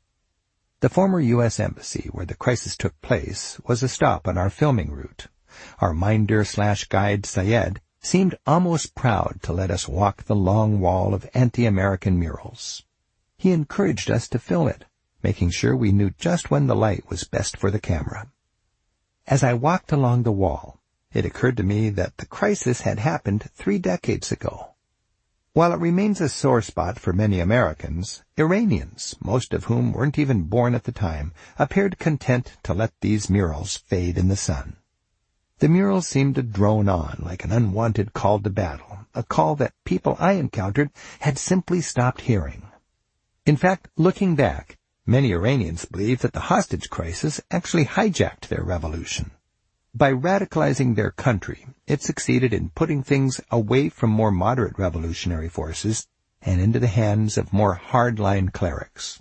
The former U S Embassy, where the crisis took place, was a stop on our filming route. Our minder-slash-guide, Syed, seemed almost proud to let us walk the long wall of anti-American murals. He encouraged us to fill it, making sure we knew just when the light was best for the camera. As I walked along the wall, it occurred to me that the crisis had happened three decades ago. While it remains a sore spot for many Americans, Iranians, most of whom weren't even born at the time, appeared content to let these murals fade in the sun. The murals seemed to drone on like an unwanted call to battle, a call that people I encountered had simply stopped hearing. In fact, looking back, many Iranians believe that the hostage crisis actually hijacked their revolution. By radicalizing their country, it succeeded in putting things away from more moderate revolutionary forces and into the hands of more hardline clerics.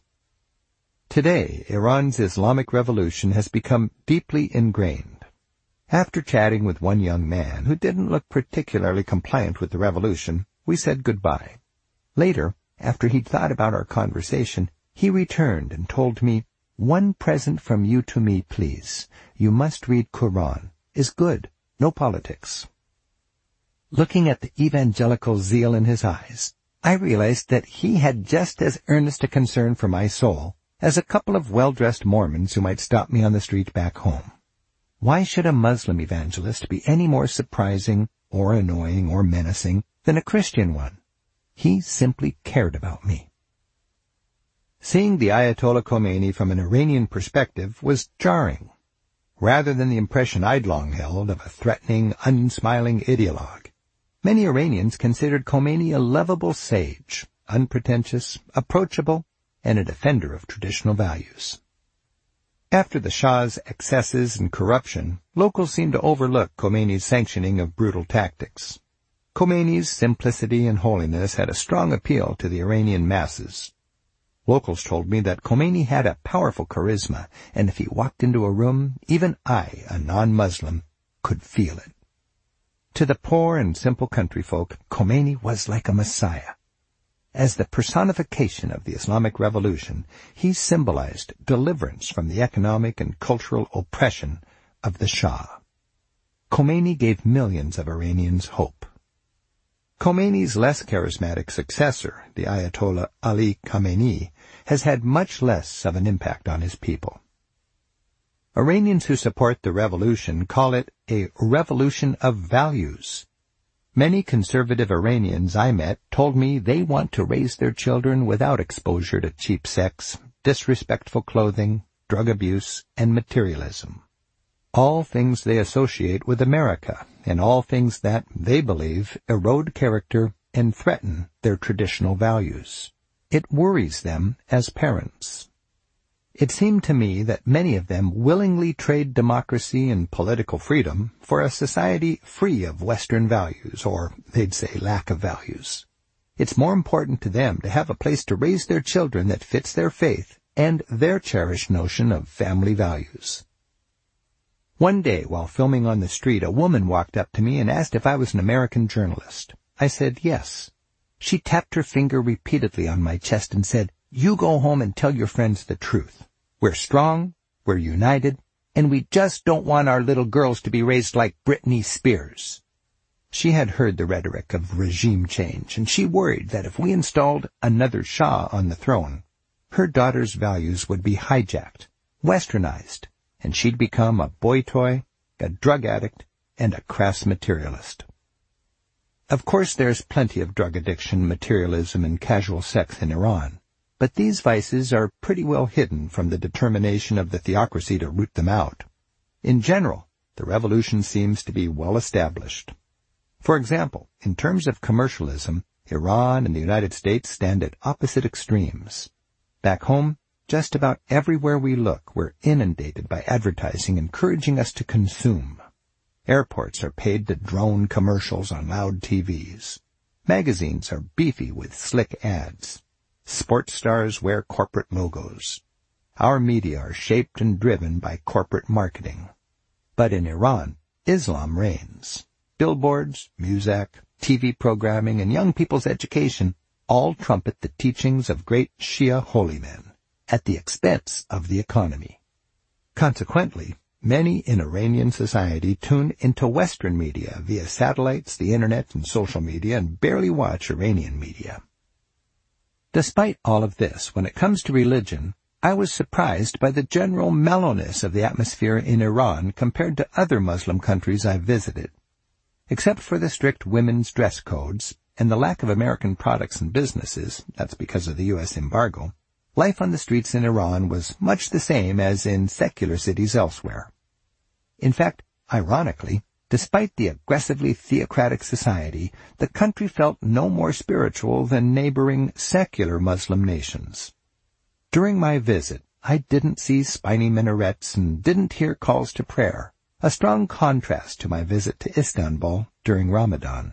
Today, Iran's Islamic Revolution has become deeply ingrained. After chatting with one young man who didn't look particularly compliant with the revolution, we said goodbye. Later, after he'd thought about our conversation, he returned and told me, "One present from you to me, please. You must read Quran. Is good. No politics." Looking at the evangelical zeal in his eyes, I realized that he had just as earnest a concern for my soul as a couple of well-dressed Mormons who might stop me on the street back home. Why should a Muslim evangelist be any more surprising or annoying or menacing than a Christian one? He simply cared about me. Seeing the Ayatollah Khomeini from an Iranian perspective was jarring. Rather than the impression I'd long held of a threatening, unsmiling ideologue, many Iranians considered Khomeini a lovable sage, unpretentious, approachable, and a defender of traditional values. After the Shah's excesses and corruption, locals seemed to overlook Khomeini's sanctioning of brutal tactics. Khomeini's simplicity and holiness had a strong appeal to the Iranian masses. Locals told me that Khomeini had a powerful charisma, and if he walked into a room, even I, a non-Muslim, could feel it. To the poor and simple country folk, Khomeini was like a messiah. As the personification of the Islamic Revolution, he symbolized deliverance from the economic and cultural oppression of the Shah. Khomeini gave millions of Iranians hope. Khomeini's less charismatic successor, the Ayatollah Ali Khamenei, has had much less of an impact on his people. Iranians who support the revolution call it a revolution of values. Many conservative Iranians I met told me they want to raise their children without exposure to cheap sex, disrespectful clothing, drug abuse, and materialism. All things they associate with America, and all things that, they believe, erode character and threaten their traditional values. It worries them as parents. It seemed to me that many of them willingly trade democracy and political freedom for a society free of Western values, or they'd say lack of values. It's more important to them to have a place to raise their children that fits their faith and their cherished notion of family values. One day, while filming on the street, a woman walked up to me and asked if I was an American journalist. I said yes. She tapped her finger repeatedly on my chest and said, "You go home and tell your friends the truth. We're strong, we're united, and we just don't want our little girls to be raised like Britney Spears." She had heard the rhetoric of regime change, and she worried that if we installed another Shah on the throne, her daughter's values would be hijacked, westernized, and she'd become a boy toy, a drug addict, and a crass materialist. Of course, there's plenty of drug addiction, materialism, and casual sex in Iran, but these vices are pretty well hidden from the determination of the theocracy to root them out. In general, the revolution seems to be well established. For example, in terms of commercialism, Iran and the United States stand at opposite extremes. Back home, just about everywhere we look, we're inundated by advertising encouraging us to consume. Airports are paid to drone commercials on loud T Vs. Magazines are beefy with slick ads. Sports stars wear corporate logos. Our media are shaped and driven by corporate marketing. But in Iran, Islam reigns. Billboards, music, T V programming, and young people's education all trumpet the teachings of great Shia holy men at the expense of the economy. Consequently, many in Iranian society tune into Western media via satellites, the internet, and social media, and barely watch Iranian media. Despite all of this, when it comes to religion, I was surprised by the general mellowness of the atmosphere in Iran compared to other Muslim countries I've visited. Except for the strict women's dress codes and the lack of American products and businesses, that's because of the U S embargo, life on the streets in Iran was much the same as in secular cities elsewhere. In fact, ironically, despite the aggressively theocratic society, the country felt no more spiritual than neighboring secular Muslim nations. During my visit, I didn't see spiny minarets and didn't hear calls to prayer, a strong contrast to my visit to Istanbul during Ramadan.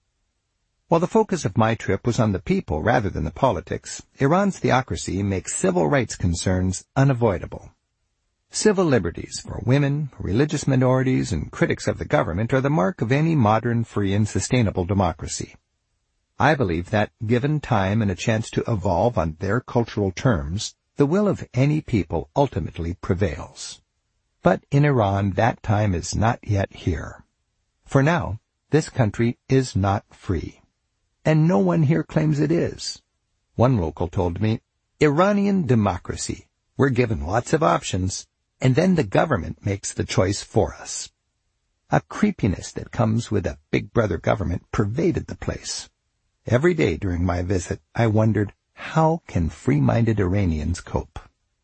While the focus of my trip was on the people rather than the politics, Iran's theocracy makes civil rights concerns unavoidable. Civil liberties for women, religious minorities, and critics of the government are the mark of any modern, free, and sustainable democracy. I believe that, given time and a chance to evolve on their cultural terms, the will of any people ultimately prevails. But in Iran, that time is not yet here. For now, this country is not free. And no one here claims it is. One local told me, "Iranian democracy. We're given lots of options, and then the government makes the choice for us." A creepiness that comes with a big brother government pervaded the place. Every day during my visit, I wondered, how can free-minded Iranians cope?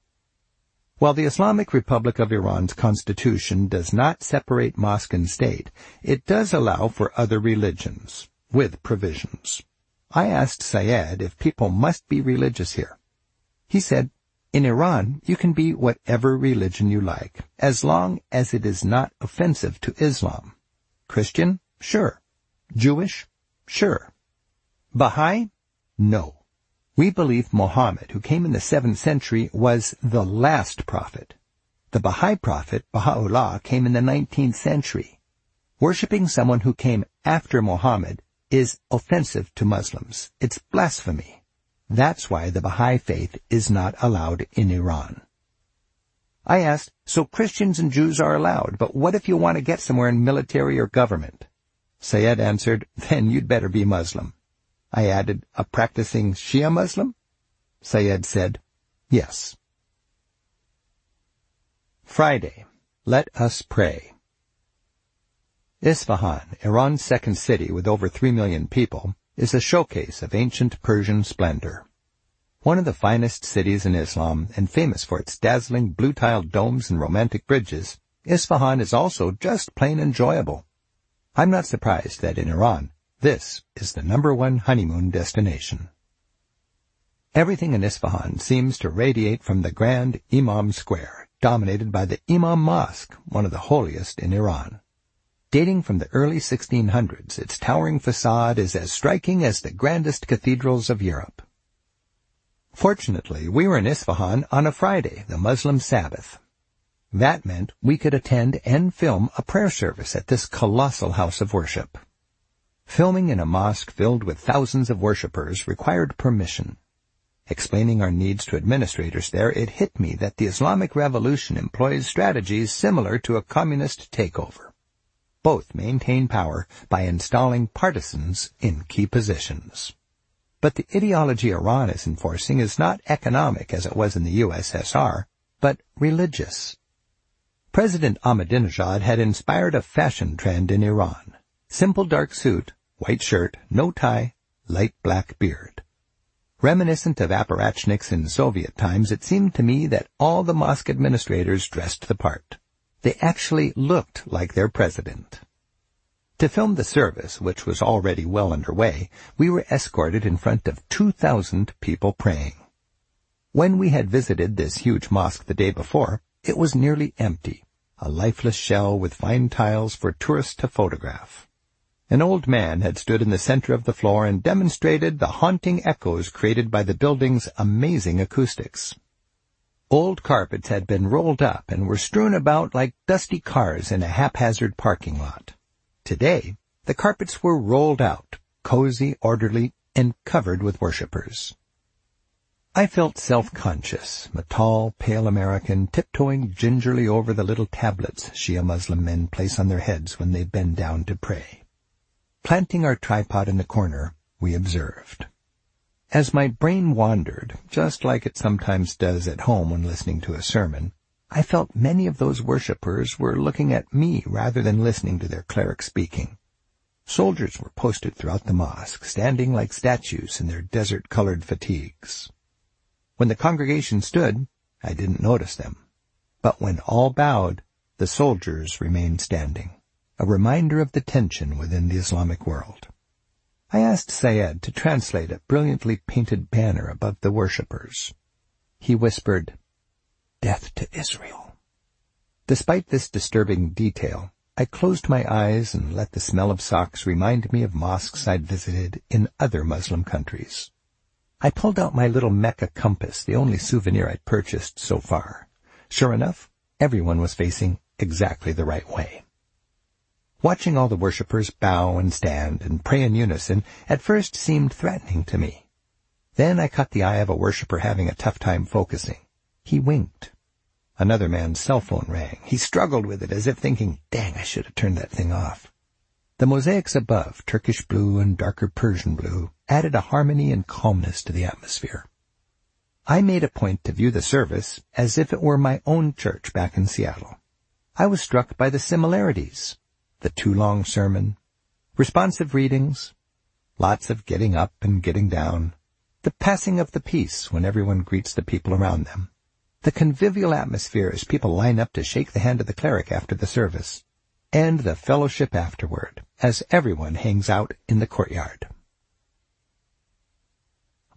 While the Islamic Republic of Iran's constitution does not separate mosque and state, it does allow for other religions, with provisions. I asked Syed if people must be religious here. He said, "In Iran, you can be whatever religion you like, as long as it is not offensive to Islam. Christian? Sure. Jewish? Sure. Baha'i? No. We believe Muhammad, who came in the seventh century, was the last prophet. The Baha'i prophet, Baha'u'llah, came in the nineteenth century. Worshipping someone who came after Muhammad is offensive to Muslims. It's blasphemy. That's why the Baha'i faith is not allowed in Iran." I asked, "So Christians and Jews are allowed, but what if you want to get somewhere in military or government?" Syed answered, "Then you'd better be Muslim." I added, "A practicing Shia Muslim?" Syed said, "Yes." Friday. Let us pray. Isfahan, Iran's second city with over three million people, is a showcase of ancient Persian splendor. One of the finest cities in Islam and famous for its dazzling blue-tiled domes and romantic bridges, Isfahan is also just plain enjoyable. I'm not surprised that in Iran, this is the number one honeymoon destination. Everything in Isfahan seems to radiate from the grand Imam Square, dominated by the Imam Mosque, one of the holiest in Iran. Dating from the early sixteen hundreds, its towering facade is as striking as the grandest cathedrals of Europe. Fortunately, we were in Isfahan on a Friday, the Muslim Sabbath. That meant we could attend and film a prayer service at this colossal house of worship. Filming in a mosque filled with thousands of worshippers required permission. Explaining our needs to administrators there, it hit me that the Islamic Revolution employs strategies similar to a communist takeover. Both maintain power by installing partisans in key positions. But the ideology Iran is enforcing is not economic as it was in the U S S R, but religious. President Ahmadinejad had inspired a fashion trend in Iran. Simple dark suit, white shirt, no tie, light black beard. Reminiscent of apparatchiks in Soviet times, it seemed to me that all the mosque administrators dressed the part. They actually looked like their president. To film the service, which was already well underway, we were escorted in front of two thousand people praying. When we had visited this huge mosque the day before, it was nearly empty, a lifeless shell with fine tiles for tourists to photograph. An old man had stood in the center of the floor and demonstrated the haunting echoes created by the building's amazing acoustics. Old carpets had been rolled up and were strewn about like dusty cars in a haphazard parking lot. Today, the carpets were rolled out, cozy, orderly, and covered with worshippers. I felt self-conscious, a tall, pale American tiptoeing gingerly over the little tablets Shia Muslim men place on their heads when they bend down to pray. Planting our tripod in the corner, we observed. As my brain wandered, just like it sometimes does at home when listening to a sermon, I felt many of those worshippers were looking at me rather than listening to their cleric speaking. Soldiers were posted throughout the mosque, standing like statues in their desert-colored fatigues. When the congregation stood, I didn't notice them. But when all bowed, the soldiers remained standing, a reminder of the tension within the Islamic world. I asked Syed to translate a brilliantly painted banner above the worshippers. He whispered, "Death to Israel." Despite this disturbing detail, I closed my eyes and let the smell of socks remind me of mosques I'd visited in other Muslim countries. I pulled out my little Mecca compass, the only souvenir I'd purchased so far. Sure enough, everyone was facing exactly the right way. Watching all the worshippers bow and stand and pray in unison at first seemed threatening to me. Then I caught the eye of a worshipper having a tough time focusing. He winked. Another man's cell phone rang. He struggled with it as if thinking, dang, I should have turned that thing off. The mosaics above, Turkish blue and darker Persian blue, added a harmony and calmness to the atmosphere. I made a point to view the service as if it were my own church back in Seattle. I was struck by the similarities. The too-long sermon, responsive readings, lots of getting up and getting down, the passing of the peace when everyone greets the people around them, the convivial atmosphere as people line up to shake the hand of the cleric after the service, and the fellowship afterward as everyone hangs out in the courtyard.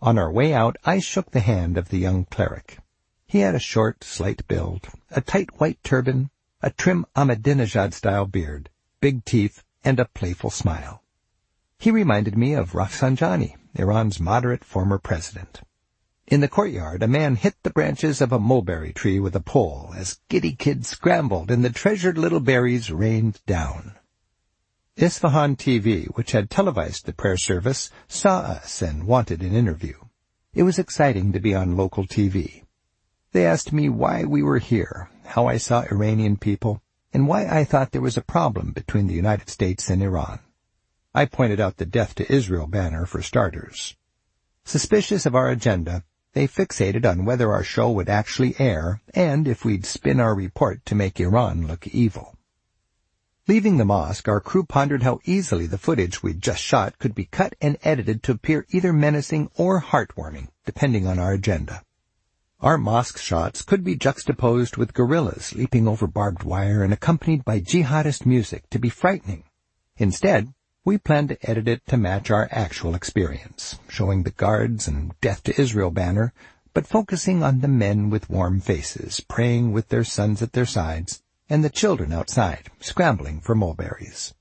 On our way out, I shook the hand of the young cleric. He had a short, slight build, a tight white turban, a trim Ahmadinejad-style beard, big teeth, and a playful smile. He reminded me of Rafsanjani, Iran's moderate former president. In the courtyard, a man hit the branches of a mulberry tree with a pole as giddy kids scrambled and the treasured little berries rained down. Isfahan T V, which had televised the prayer service, saw us and wanted an interview. It was exciting to be on local T V. They asked me why we were here, how I saw Iranian people, and why I thought there was a problem between the United States and Iran. I pointed out the Death to Israel banner for starters. Suspicious of our agenda, they fixated on whether our show would actually air and if we'd spin our report to make Iran look evil. Leaving the mosque, our crew pondered how easily the footage we'd just shot could be cut and edited to appear either menacing or heartwarming, depending on our agenda. Our mosque shots could be juxtaposed with gorillas leaping over barbed wire and accompanied by jihadist music to be frightening. Instead, we planned to edit it to match our actual experience, showing the guards and Death to Israel banner, but focusing on the men with warm faces, praying with their sons at their sides, and the children outside, scrambling for mulberries.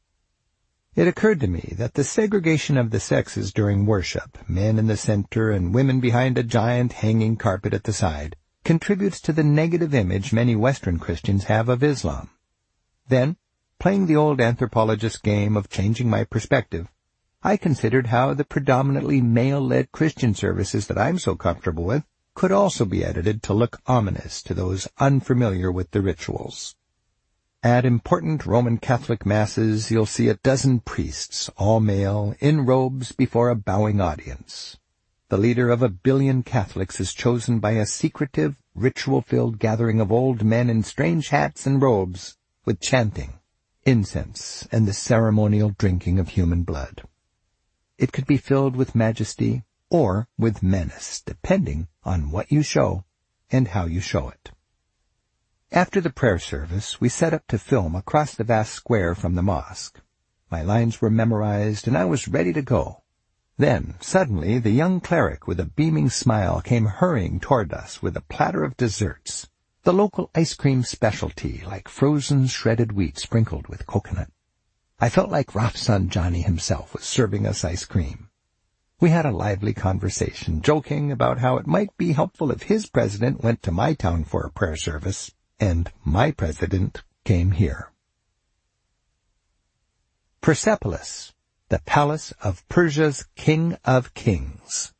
It occurred to me that the segregation of the sexes during worship, men in the center and women behind a giant hanging carpet at the side, contributes to the negative image many Western Christians have of Islam. Then, playing the old anthropologist game of changing my perspective, I considered how the predominantly male-led Christian services that I'm so comfortable with could also be edited to look ominous to those unfamiliar with the rituals. At important Roman Catholic masses, you'll see a dozen priests, all male, in robes before a bowing audience. The leader of a billion Catholics is chosen by a secretive, ritual-filled gathering of old men in strange hats and robes, with chanting, incense, and the ceremonial drinking of human blood. It could be filled with majesty or with menace, depending on what you show and how you show it. After the prayer service, we set up to film across the vast square from the mosque. My lines were memorized, and I was ready to go. Then, suddenly, the young cleric with a beaming smile came hurrying toward us with a platter of desserts, the local ice cream specialty, like frozen shredded wheat sprinkled with coconut. I felt like Rafsanjani himself was serving us ice cream. We had a lively conversation, joking about how it might be helpful if his president went to my town for a prayer service, and my president came here. Persepolis, the palace of Persia's King of Kings.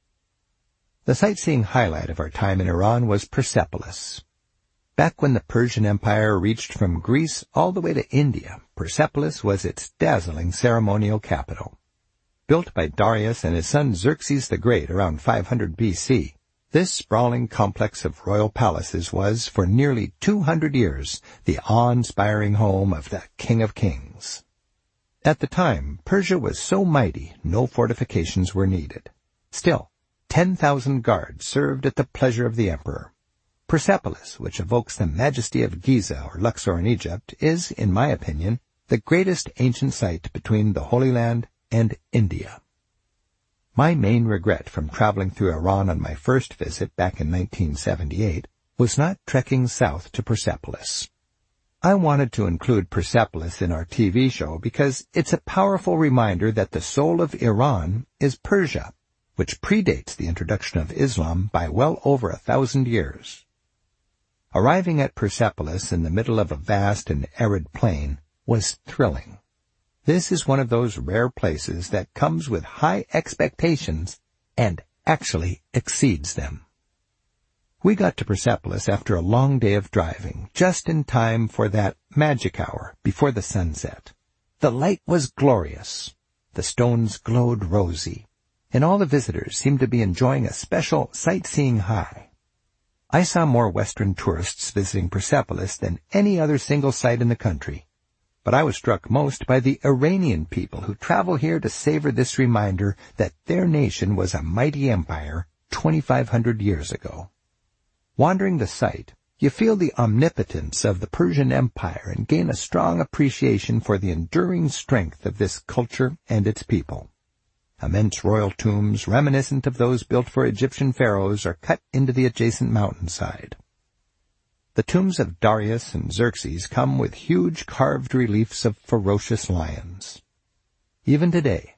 The sightseeing highlight of our time in Iran was Persepolis. Back when the Persian Empire reached from Greece all the way to India, Persepolis was its dazzling ceremonial capital. Built by Darius and his son Xerxes the Great around five hundred B C, this sprawling complex of royal palaces was, for nearly two hundred years, the awe-inspiring home of the King of Kings. At the time, Persia was so mighty, no fortifications were needed. Still, ten thousand guards served at the pleasure of the emperor. Persepolis, which evokes the majesty of Giza or Luxor in Egypt, is, in my opinion, the greatest ancient site between the Holy Land and India. My main regret from traveling through Iran on my first visit back in nineteen seventy-eight was not trekking south to Persepolis. I wanted to include Persepolis in our T V show because it's a powerful reminder that the soul of Iran is Persia, which predates the introduction of Islam by well over a thousand years. Arriving at Persepolis in the middle of a vast and arid plain was thrilling. This is one of those rare places that comes with high expectations and actually exceeds them. We got to Persepolis after a long day of driving, just in time for that magic hour before the sunset. The light was glorious. The stones glowed rosy, and all the visitors seemed to be enjoying a special sightseeing high. I saw more Western tourists visiting Persepolis than any other single site in the country. But I was struck most by the Iranian people who travel here to savor this reminder that their nation was a mighty empire twenty-five hundred years ago. Wandering the site, you feel the omnipotence of the Persian Empire and gain a strong appreciation for the enduring strength of this culture and its people. Immense royal tombs, reminiscent of those built for Egyptian pharaohs, are cut into the adjacent mountainside. The tombs of Darius and Xerxes come with huge carved reliefs of ferocious lions. Even today,